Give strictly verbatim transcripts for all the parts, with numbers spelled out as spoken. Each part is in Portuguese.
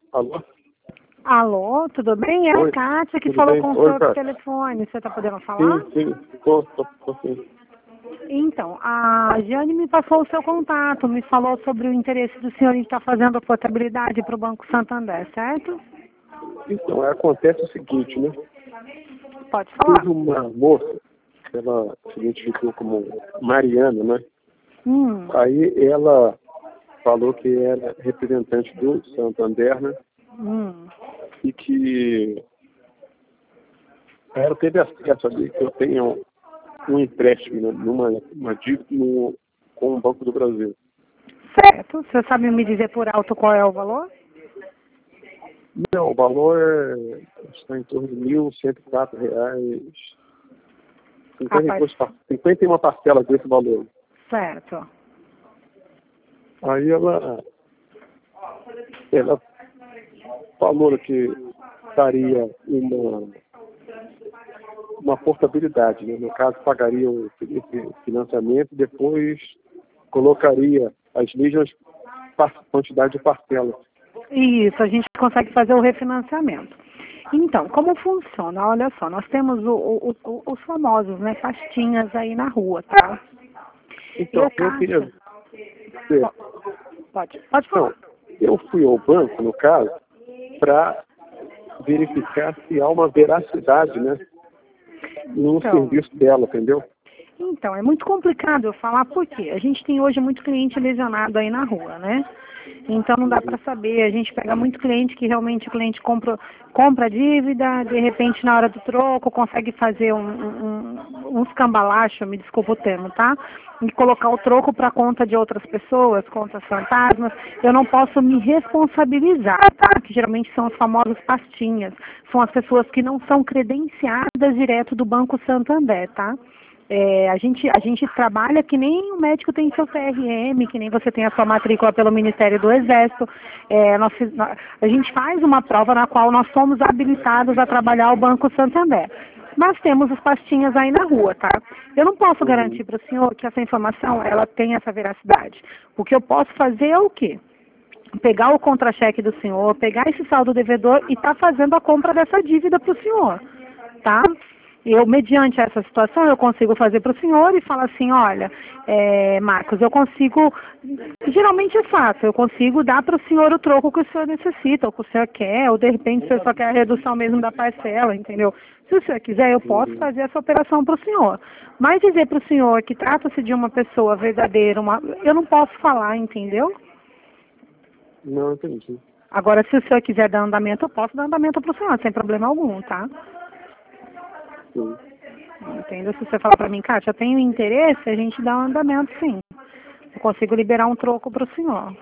Alô? Alô, tudo bem? É a Oi, Kátia que tudo falou bem? com o Oi, senhor por Kátia. telefone. Você está podendo falar? Sim, sim, tô, tô, tô sim. Então, a Jane me passou o seu contato, me falou sobre o interesse do senhor em estar fazendo a portabilidade para o Banco Santander, certo? Então, acontece o seguinte, né? Pode falar. Teve uma moça, que ela se identificou como Mariana, né? Hum, Aí ela falou que era representante do Santander, né? hum. E que ela teve acesso ali que eu tenho um empréstimo, né, numa uma dívida no, com o Banco do Brasil. Certo. Você sabe me dizer por alto qual é o valor? Não, o valor é, está em torno de mil cento e quatro reais. Rapaz, cinquenta e uma parcelas desse valor. certo. Aí ela, ela falou que faria uma, uma portabilidade, né? No caso, pagaria o, esse financiamento e depois colocaria as mesmas par- quantidade de parcelas. Isso, a gente consegue fazer o refinanciamento. Então, como funciona? Olha só, nós temos o- o- o- os famosos, né, pastinhas aí na rua, tá? Então, Eu, eu queria Kátia, ver. po- pode, pode Então, falar. eu fui ao banco, no caso, para verificar se há uma veracidade, né, no Então, serviço dela, entendeu? então, é muito complicado eu falar porque a gente tem hoje muito cliente lesionado aí na rua, né? Então não dá para saber, a gente pega muito cliente que realmente o cliente compra, compra a dívida, de repente na hora do troco consegue fazer um, um, um escambalacho, me desculpa o termo, tá? E colocar o troco para conta de outras pessoas, contas fantasmas. Eu não posso me responsabilizar, tá? Que geralmente são os famosos pastinhas. São as pessoas que não são credenciadas direto do Banco Santander, tá? É, a, gente, a gente trabalha que nem o médico tem seu C R M, que nem você tem a sua matrícula pelo Ministério do Exército. É, nós, fiz- nós- a gente faz uma prova na qual nós somos habilitados a trabalhar o Banco Santander. Mas temos as pastinhas aí na rua, tá? Eu não posso Uhum. garantir para o senhor que essa informação ela tem essa veracidade. O que eu posso fazer é o quê? Pegar o contra-cheque do senhor, pegar esse saldo devedor e estar fazendo a compra dessa dívida para o senhor, tá? Eu, mediante essa situação, eu consigo fazer para o senhor e falar assim, olha, é, Marcos, eu consigo, geralmente é fácil, eu consigo dar para o senhor o troco que o senhor necessita, ou que o senhor quer, ou de repente o senhor só quer a redução mesmo da parcela, entendeu? Se o senhor quiser, eu posso Uhum. fazer essa operação para o senhor. Mas dizer para o senhor que trata-se de uma pessoa verdadeira, uma, eu não posso falar, entendeu? Não entendi. Agora, se o senhor quiser dar andamento, eu posso dar andamento para o senhor, sem problema algum, tá? Sim. Entendeu? Se você falar para mim, Kátia, eu tenho interesse, a gente dá um andamento, sim. Eu consigo liberar um troco para o senhor.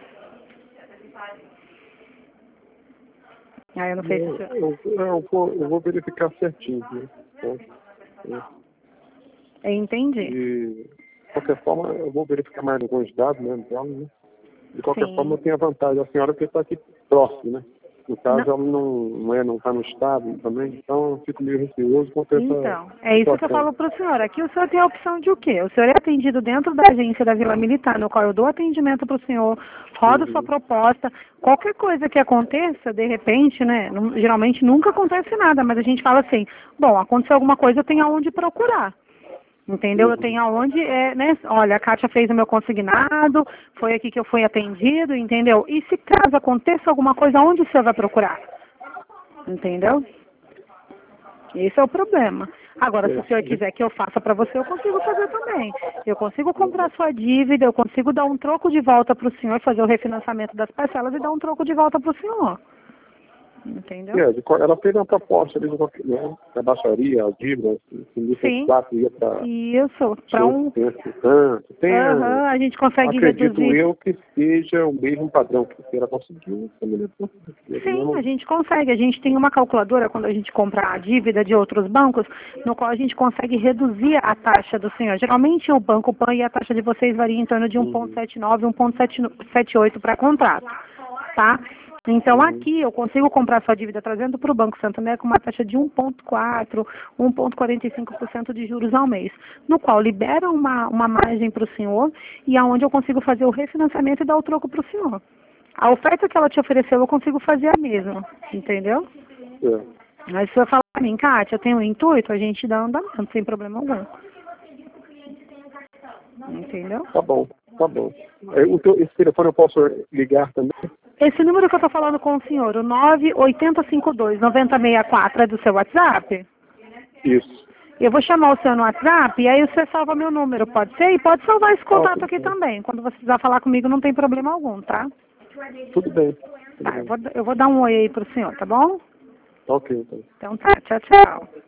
Aí eu não sei se o Eu, senhor... eu, eu vou, eu vou verificar certinho, né? É, é. Eu entendi. E, de qualquer forma, eu vou verificar mais alguns dados, né, dela, né? De qualquer forma, eu Sim. tenho a vantagem, a senhora que está aqui próximo, né? No caso, Não, ela não não é, não está no estado também, então eu fico meio receoso quanto a essa então, é isso que eu situação. falo para o senhor. Aqui o senhor tem a opção de o quê? O senhor é atendido dentro da agência da Vila Militar, no qual eu dou atendimento para o senhor, rodo sua Uhum. proposta. Qualquer coisa que aconteça, de repente, né? não- geralmente nunca acontece nada, mas a gente fala assim, bom, aconteceu alguma coisa, eu tenho aonde procurar. Entendeu? Eu Uhum. tenho aonde, é, né? Olha, a Kátia fez o meu consignado, foi aqui que eu fui atendido, entendeu? E se caso aconteça alguma coisa, onde o senhor vai procurar? Entendeu? Esse é o problema. Agora, se o senhor É. quiser que eu faça para você, eu consigo fazer também. Eu consigo comprar sua dívida, eu consigo dar um troco de volta para o senhor, fazer o refinanciamento das parcelas e dar um troco de volta para o senhor. Entendeu? É, de qual- ela fez uma proposta ali, de qualquer- né? Da baixaria, a dívida, se mil cento e Sim. quatro ia para Isso. Para um. oitocentos e tanto. Tem a, Aham, a gente consegue acredito reduzir. eu que seja o mesmo padrão que ela conseguiu, também deve conseguir. Sim, a Não, gente consegue. A gente tem uma calculadora quando a gente compra a dívida de outros bancos, no qual a gente consegue reduzir a taxa do senhor. Geralmente o Banco Pan e a taxa de vocês varia em torno de uhum, um vírgula setenta e nove, um vírgula setenta e oito para contrato, tá? Então uhum, aqui eu consigo comprar sua dívida trazendo para o Banco Santander com uma taxa de um vírgula quatro, um vírgula quarenta e cinco por cento de juros ao mês, no qual libera uma, uma margem para o senhor e aonde eu consigo fazer o refinanciamento e dar o troco para o senhor. A oferta que ela te ofereceu, eu consigo fazer a mesma, entendeu? É. Mas se você falar pra mim, Kátia, eu tenho um intuito, a gente dá andamento, sem problema algum. Entendeu? Tá bom, tá bom. É, o teu, esse telefone eu posso ligar também? Esse número que eu tô falando com o senhor, o nove oito cinco dois, nove zero seis quatro, é do seu WhatsApp? Isso. Eu vou chamar o senhor no WhatsApp e aí você salva meu número, pode ser? E pode salvar esse contato aqui também. Quando você precisar falar comigo, não tem problema algum, tá? Tudo bem. Tudo Tá, bem. eu vou, eu vou dar um oi aí pro senhor, tá bom? Ok, então. Então tá, tchau, tchau.